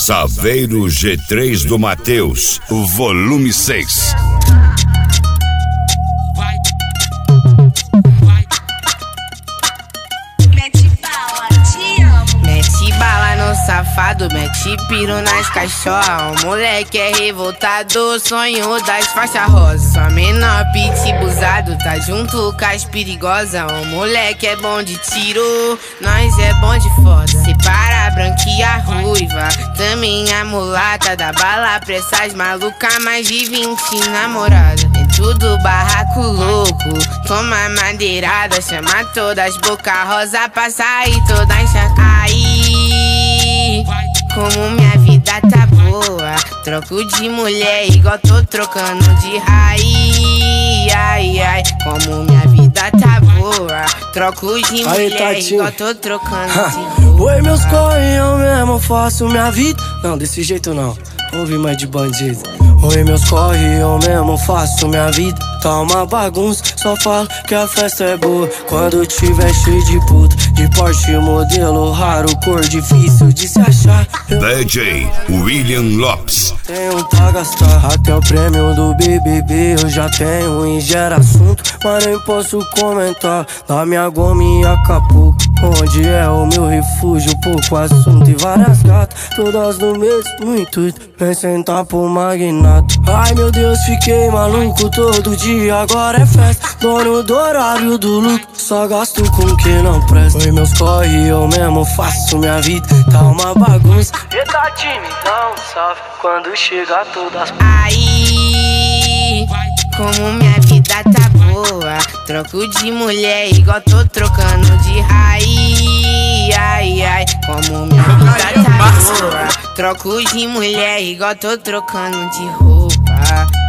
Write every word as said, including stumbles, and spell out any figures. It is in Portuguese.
Saveiro G três do Matheus, volume seis. Safado, mete piro nas cachorras. O moleque é revoltado, sonho das faixas rosa. Só menor pitibuzado, tá junto com as perigosas. O moleque é bom de tiro, nós é bom de foda. Separa a branca e a ruiva, também a mulata. Dá bala pra essas malucas, mais de vinte namoradas. É tudo barraco louco, toma madeirada. Chama todas boca rosa pra sair toda encharcada. Como minha vida tá boa, troco de mulher igual tô trocando de raiz. Ai, ai, como minha vida tá boa, troco de Aí, mulher Tatinho. igual tô trocando de roupa. Oi, meus corre, eu mesmo faço minha vida. Não, desse jeito não, ouvi mais de bandido. Oi, meus corre, eu mesmo faço minha vida. Tá uma bagunça, só falo que a festa é boa quando tiver cheio de puta, de Porsche modelo raro, cor difícil de se achar. Eu D J William Lopes. tenho pra gastar, até o prêmio do B B B eu já tenho e gera assunto, mas nem posso comentar. Da minha goma em Acapulco, onde é o meu refúgio, pouco assunto e várias gatas, todas no mesmo intuito, vem sentar pro magnata. Ai meu Deus, fiquei maluco todo dia, agora é festa, dono do horário do lucro, só gasto com o que não presta. Oi meus corre, eu mesmo faço minha vida, tá uma bagunça. E tá time, dá um salve quando chegar todas. Aí, como minha vida tá boa, troco de mulher igual tô trocando de raiz. Ai, ai, como minha vida tá boa, troco de mulher igual tô trocando de roupa.